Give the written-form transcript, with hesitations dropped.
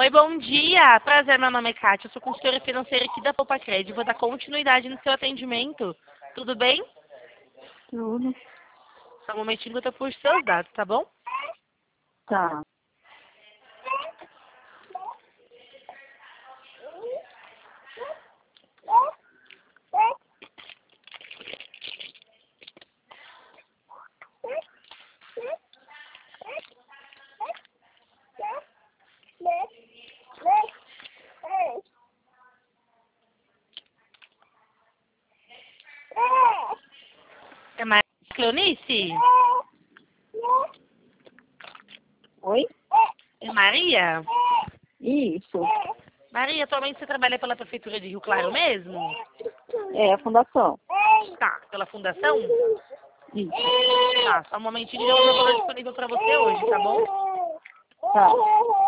Oi, bom dia. Prazer, meu nome é Kátia. Eu sou consultora financeira aqui da Poupa-Crédito. Vou dar continuidade no seu atendimento. Tudo bem? Tudo. Só um momentinho que eu tô por seus dados, tá bom? Tá. É Maria Cleonice? Oi? É Maria? Isso. Maria, atualmente você trabalha pela Prefeitura de Rio Claro mesmo? É a fundação. Tá. Pela Fundação? Isso. Tá. Só um momentinho que já vou ver o valor disponível pra você hoje, tá bom? Tá.